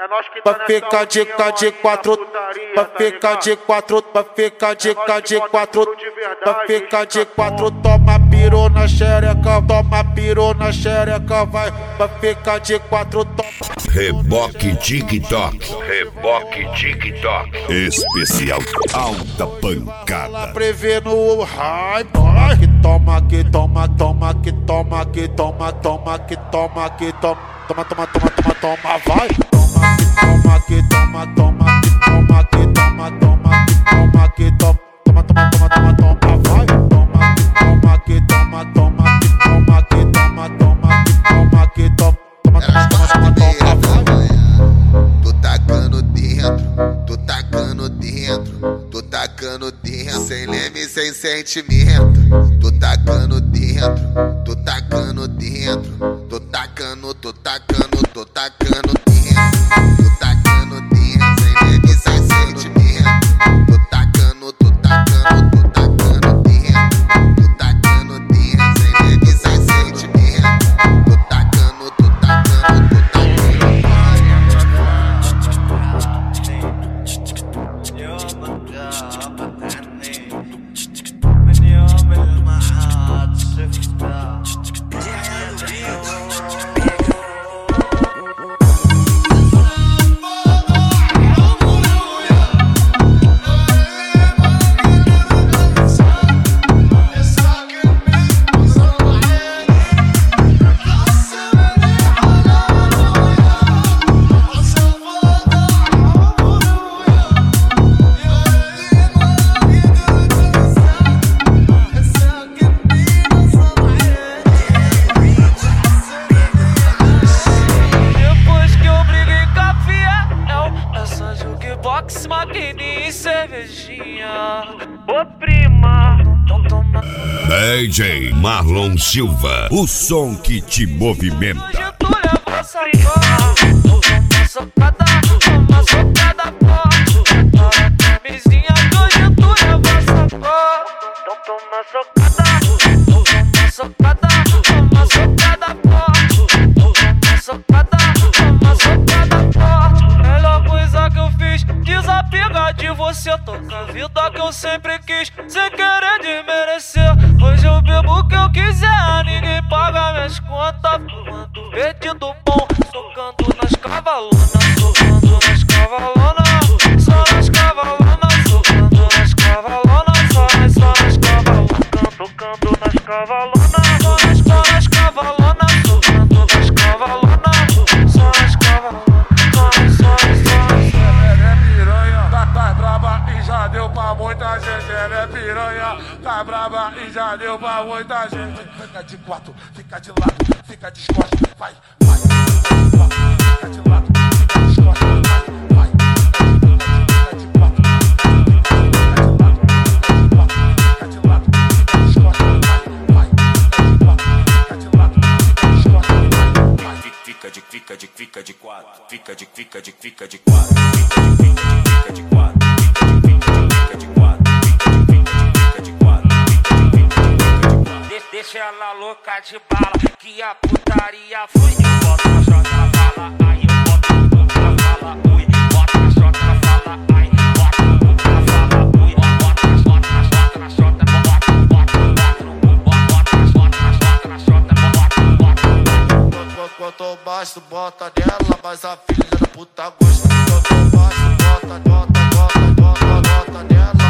Pra ficar de quatro, pra ficar de quatro, pra ficar de quatro, pra ficar de quatro, toma piru na xereca, toma piru na xereca, vai, pra ficar de quatro, toma. Reboque TikTok, reboque TikTok, especial alta pancada. Ela prevê no high boy. Que toma, que toma, toma, que toma, que toma, toma, que toma, que toma, toma, toma, toma, toma, toma, vai. Toma, que toma, toma, que toma, que toma, toma, que toma, que toma, toma, toma, toma, toma, toma, vai. Toma, que toma, toma, que toma, que toma, toma, que toma, que toma, toma, toma, toma, toma, vai. Tô tacando dentro, tô tacando dentro, tô tacando dentro, sem leme, sem sentimento. Tô tacando dentro, tô tacando dentro, tô tacando, tô tacando, tô tacando dentro, tô tacando dentro, sem leme, sem sentimento. Tô tacando, tô tacando, tô tacando dentro, tô tacando dentro, sem leme, sem sentimento. Tô tacando, tô tacando, tô tacando. Box, maquininha e cervejinha. Ô prima, DJ Marlon Silva, o som que te movimenta. hoje tu leva sacada, uma socada, uma socada forte. Para camisinha, hoje tu leva sacada. Então toma socada, uma socada, uma socada forte. Uma socada, uma socada forte. Melhor coisa que eu fiz, desapegar de você, tocar a vida que eu sempre quis, sem querer desmerecer. Hoje eu bebo o que eu quiser, ninguém paga minhas contas, fumando verde do bom, tocando nas cavalonas, tocando nas cavalonas, só nas cavalonas, tocando nas cavalonas, só nas cavalonas, tocando nas cavalonas, só nas cavalonas, tocando nas cavalonas, só nas cavalonas. Tá braba e já deu pra muita gente. Ela é piranha, tá braba e já deu pra muita gente. Fica de quatro, fica de lado, fica de costas, vai, vai. Fica de lado, fica de costas, vai, vai. Fica de quatro, fica de lado, fica de costas, vai, vai. Fica de lado, fica de costas, vai, vai. Fica de quatro, fica de quatro, fica de quatro, fica de quatro, fica de quatro, fica de quatro. Deixa ela louca de bala, que a putaria foi. Eu boto na chota, ela fala, aí eu boto no cu, ela fala, ui. Bota na chota, ela fala, aí bota no cu, ela fala, ui. Bota na chota, na chota, bota no cu, bota na chota, na chota, bota. Quanto baixo, bota nela, mas a filha da puta gosta. Quanto baixo, bota nela.